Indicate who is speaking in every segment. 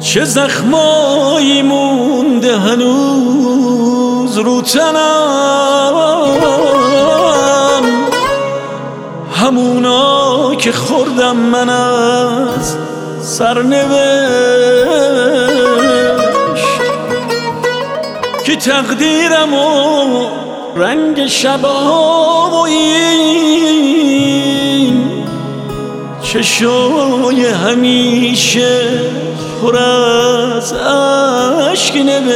Speaker 1: چه زخمایی مونده هنوز رو تنم، همونا که خوردم من از سرنوشت، که تقدیرم و رنگ شبها و این چشای همیشه پر از اشک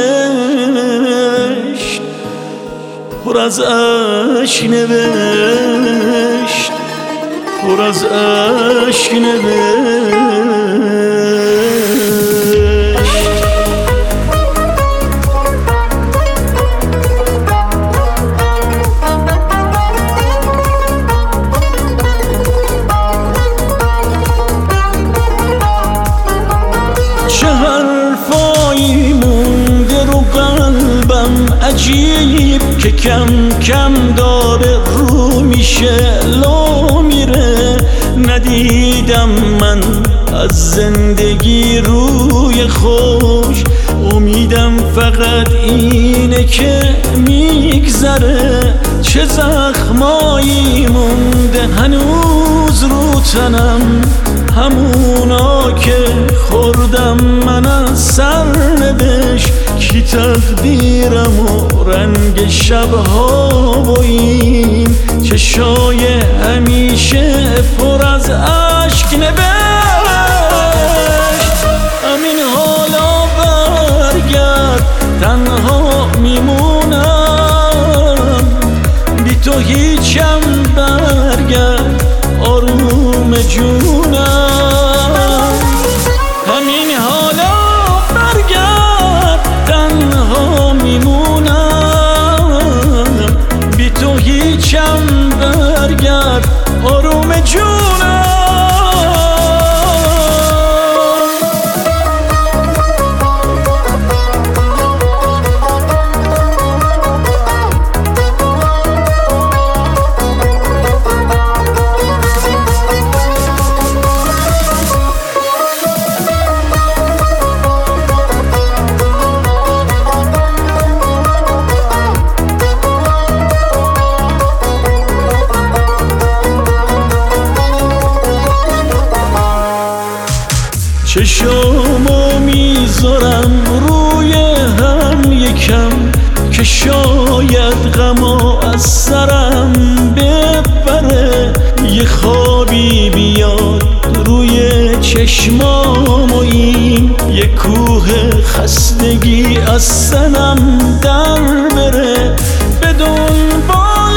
Speaker 1: نوشت، پر از اشک نوشت، پر از اشک نوشت. چه حرفایی مونده رو قلبم عجیب، که کم کم داره رو میشه لو میره. ندیدم من از زندگی روی خوش، امیدم فقط اینه که میگذره. چه زخمایی مونده هنوز رو تنم، همونا که خوردم من از سرنوشت، کی تقدیرم و رنگ شبها و این چشای همیشه پر از اشک نوشت. همین حالا برگرد تنها میمونم، بی تو هیچم برگرد آروم جونم. همین حالا برگرد تنها میمونم، بی تو هیچم برگرد آروم جونم. چشامو میذارم روی هم یکم، که شاید غما از سرم ببره. یه خوابی بیاد روی چشمام و این یه کوه خستگی از سنم در بره. به دنبال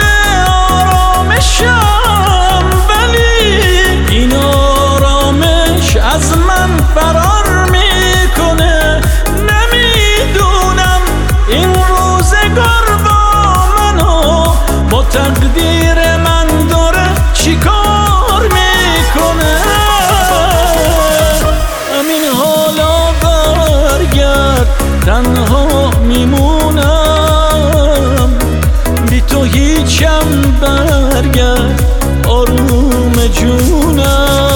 Speaker 1: آرامشم ولی این آرامش از من فرار میکنه. نمیدونم این روزگار با منو با تقدیر من داره چیکار میکنه. همین حالا برگرد تنها میمونم، بی تو هیچم برگرد آروم جونم.